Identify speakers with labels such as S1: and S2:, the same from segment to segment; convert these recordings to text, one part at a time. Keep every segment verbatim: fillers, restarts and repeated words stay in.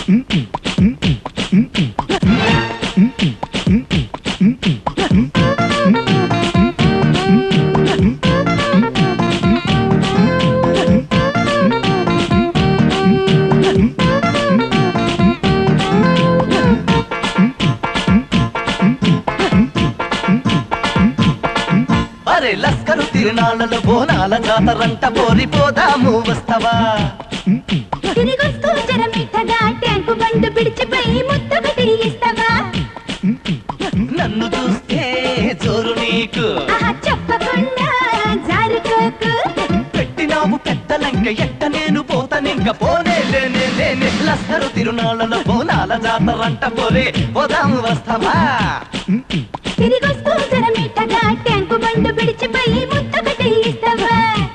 S1: లస్కరు తిరునాళ్ళలో బోనాల జాతరంట పోరిపోదాము వస్తవా
S2: తిరిగొస్తూ జరమిట్టగా ట్యాంకు బండు పిడిచిపోయి ముద్దకు తిరిగిస్తావా
S1: నన్ను చూస్తే జోరు నీకు
S2: చెప్పకుండా జారుకోకు
S1: పెట్టినావు పెద్దలంక ఎట్ట నేను పోతనింక పోనే లేనే లేనే లస్కరు తిరునాళ్ళలో బోనాల జాతరంట పోరే పోదాము వస్తవా
S2: తిరిగొస్తూ జరమిట్టగా ట్యాంకు బండు పిడిచిపోయి ముద్దకు తిరిగిస్తావా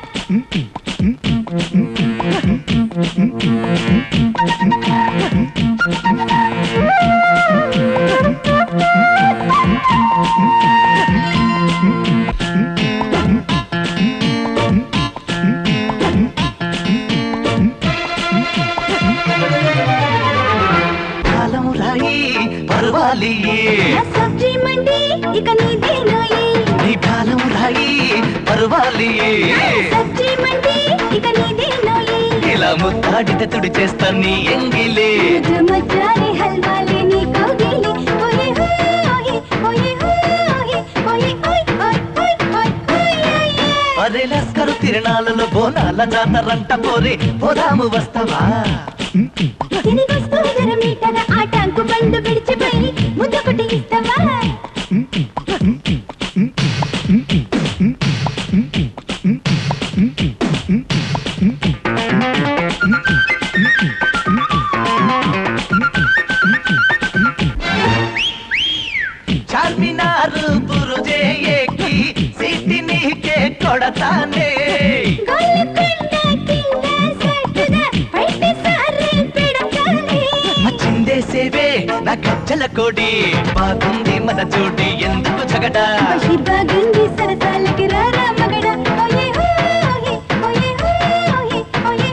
S1: కాలం రాయి పర్వాలి
S2: సబ్జీ మండి ఇక నీదేనోయి
S1: నీ కాలం రాయి పర్వాలి
S2: సబ్జీ మండి ఇక నీదేనోయి
S1: ఇలా ముద్దాడితే తుడి చేస్తా నీ ఎంగిలే
S2: మజ్జారి హల్వాలే నీ కోగిలి ఓయే ఓయే ఓయే ఓయే ఓయే ఓయే ఓయే
S1: అరే లస్కరు తిరణాలలో బోనాల జాతరంట పోరే పోదాము వస్తవా
S2: తిరిగొస్తూ జరమిట్టగా ఆ ట్యాంకు బండు పిడిచిపోయి ముద్దొకటి ఇస్తావా
S1: చార్మినారు బురుజే ఎక్కి సిటీ నీకే కొడతానే
S2: గోల్కొండ కింద సట్టుగా పైటి సారే పెడతానే
S1: చిందేసేవే నా గజ్జల కోడి బాగుంది మన జోడి ఎందుకు జగడా
S2: బషి బాగుంది సరసాలకి రారా మగడా ఓయే ఓయే ఓయే ఓయే ఓయే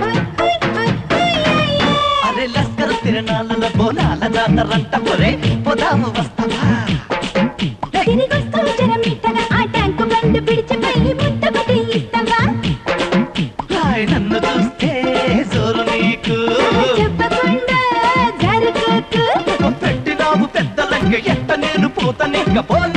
S2: ఓయే
S1: అరే లస్కరు తిరణాలలో బోనాల జాతరంట పోరే పోదాము వస్తవా
S2: తిరిగొస్తూ జరమిట్టగా ఆ ట్యాంకు బండు పిడిచిపోయి ముద్దొకటి ఇస్తావా
S1: హాయ్ నన్ను చూస్తే జోరు నీకు
S2: చెప్పకుండా జారుకోకు
S1: పెట్టినావు పెద్దలంక ఎట్ట నేను పోతనింక పోనే